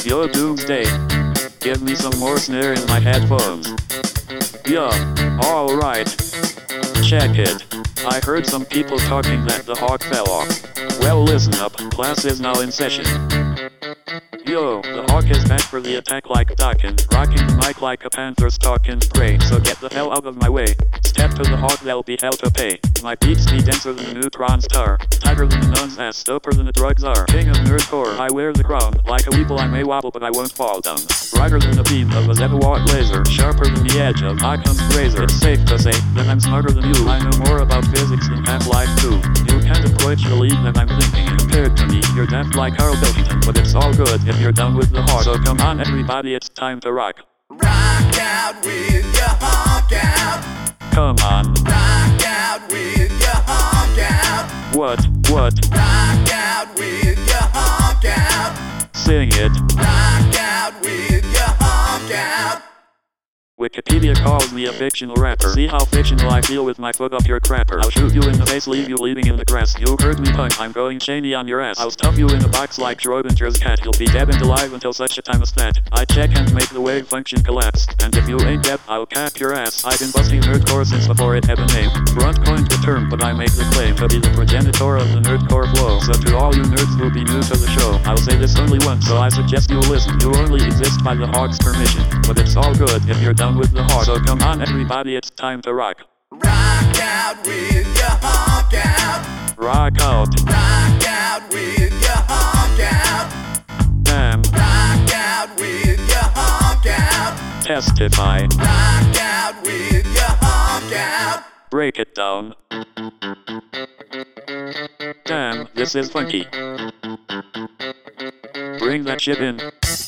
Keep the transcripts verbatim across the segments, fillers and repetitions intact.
Yo, Doomsday. Give me some more snare in my headphones. Yeah, alright. Check it. I heard some people talking that the hawk fell off. Well, listen up, class is now in session. Yo, the hawk is back for the attack like Dawkins, rocking the mic like a panther stalking prey. So get the hell out of my way. Step to the hawk, there'll be hell to pay. My beats be denser than a neutron star, tighter than the nun's ass, doper than the drugs are. King of nerdcore, I wear the crown. Like a weeble I may wobble, but I won't fall down. Brighter than the beam of a zettawatt laser, sharper than the edge of Occam's razor. It's safe to say that I'm smarter than you. I know more about physics than Half-Life two. You can't approach the lead that I'm thinking. Compared to me, you're daft like Carl Pilkington, but it's all good if you're done with the hawk. So come on everybody, it's time to rock. Rock out with your hawk out. Come on. Rock out with your hawk out. What, what? Rock out with your hawk out. Sing it. Rock out with your hawk out. Wikipedia calls me a fictional rapper. See how fictional I feel with my foot up your crapper. I'll shoot you in the face, leave you bleeding in the grass. You heard me punk, I'm going Cheney on your ass. I'll stuff you in a box like Schrodinger's cat. You'll be dead and alive until such a time as that I check and make the wave function collapse. And if you ain't dead, I'll cap your ass. I've been busting nerdcore since before it had a name. Brunt coined the term, but I make the claim to be the progenitor of the nerdcore flow. So to all you nerds who be new to the show, I'll say this only once, so I suggest you listen. You only exist by the hawk's permission, but it's all good if you're done with the hawk. So come on everybody, it's time to rock. Rock out with your hawk out. Rock out. Rock out with your hawk out. Damn. Rock out with your hawk out. Testify. Rock out with your hawk out. Break it down. Damn, this is funky. Bring that shit in.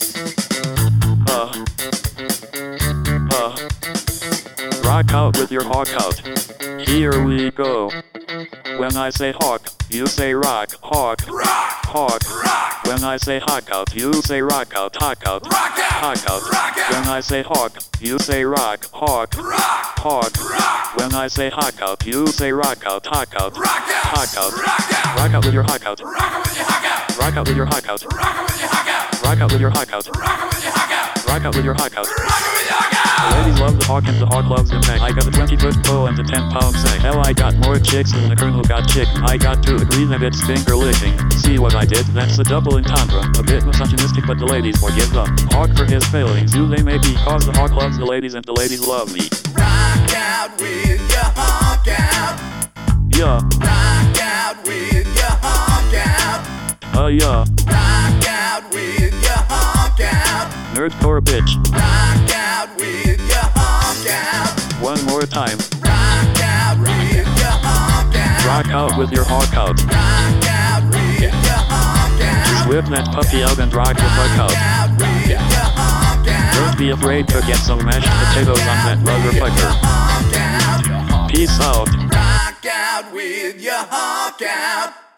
Uh. Uh. Rock out with your hawk out. Here we go. When I say hawk, you say rock, hawk, Rock. hawk. Rock. When I say hawk out, you say rock out, hawk out, Rock out. hawk out. Rock out. When I say hawk, you say rock, hawk, Rock. hawk. Rock. When I say hawk out, you say rock out, hawk out, Rock out. hawk out. Rock out. Rock out with your hawk out. Rock out with your hawk out. Rock out with your hawk out. Rock out with your hawk out. Rock out with your hawk out. Rock out with your hawk out. Rock out with your hawk out. Rock out with your hawk out. The ladies love the hawk and the hawk loves the bang. I got a twenty foot pole and a ten pound sack. Hell, I got more chicks than the colonel got chick. I got to agree that it's finger licking. See what I did? That's a double entendre. A bit misogynistic, but the ladies forgive the hawk for his failings. You they may be, cause the hawk loves the ladies and the ladies love me. Rock out with your hawk out. Yeah, Rock out with your hawk out. uh yeah. Rock out with your hawk out. Nerdcore bitch. Rock out with your hawk out. One more time. Rock out with your hawk out. Rock out with your hawk out. Rock out with your hawk out. Just whip that puppy out and rock your fuck out. Out with your hawk out. Don't be afraid to get some mashed potatoes on that motherfucker. Hawk out. Peace out. Rock out with your hawk out.